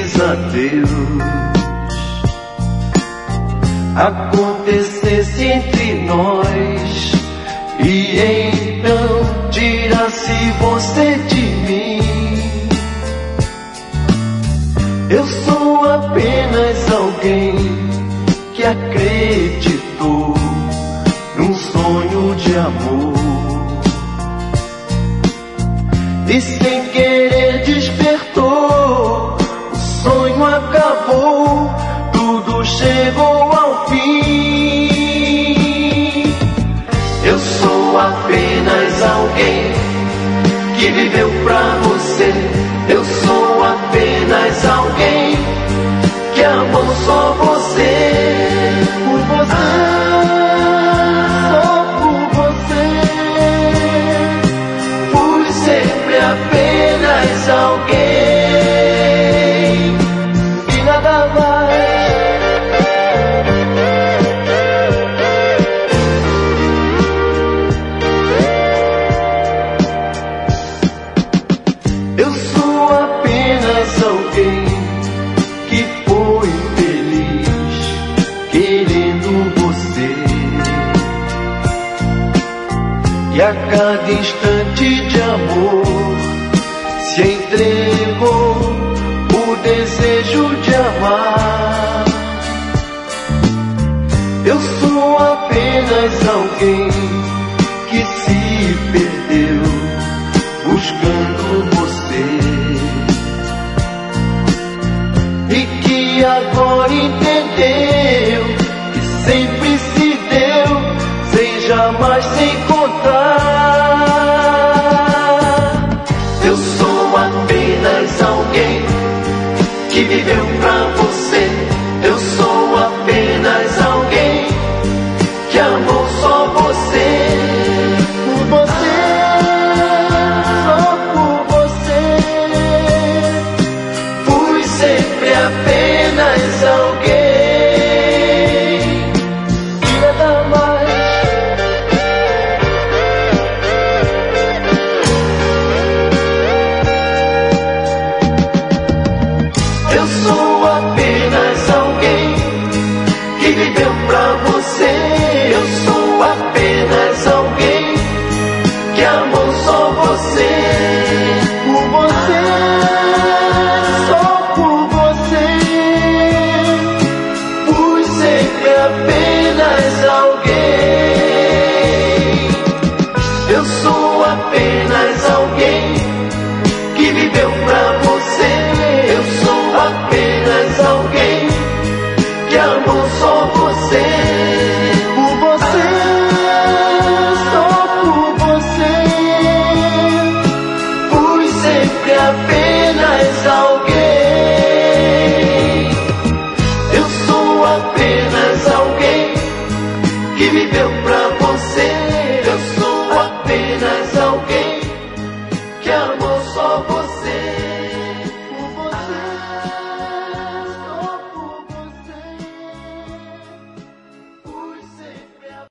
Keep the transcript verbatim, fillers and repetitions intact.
feliz adeus acontecesse entre nós, e então tirasse você de mim. Eu sou apenas alguém que acreditou num sonho de amor, e sem querer despertou, o sonho acabou, tudo chegou ao fim. Eu sou apenas alguém que viveu pra você. Eu sou apenas alguém que amou só você. Por você, só por você. Fui sempre apenas alguém e nada mais. Eu sou apenas alguém que foi feliz querendo você, e a cada instante de amor se entregou o desejo de amar. Eu sou apenas alguém que se perdeu buscando você, e que agora entendeu que sempre se deu sem jamais se encontrar. Eu sou apenas alguém que viveu pra você. Eu sou apenas alguém que amou só você. Por você, só por você. Fui sempre apenas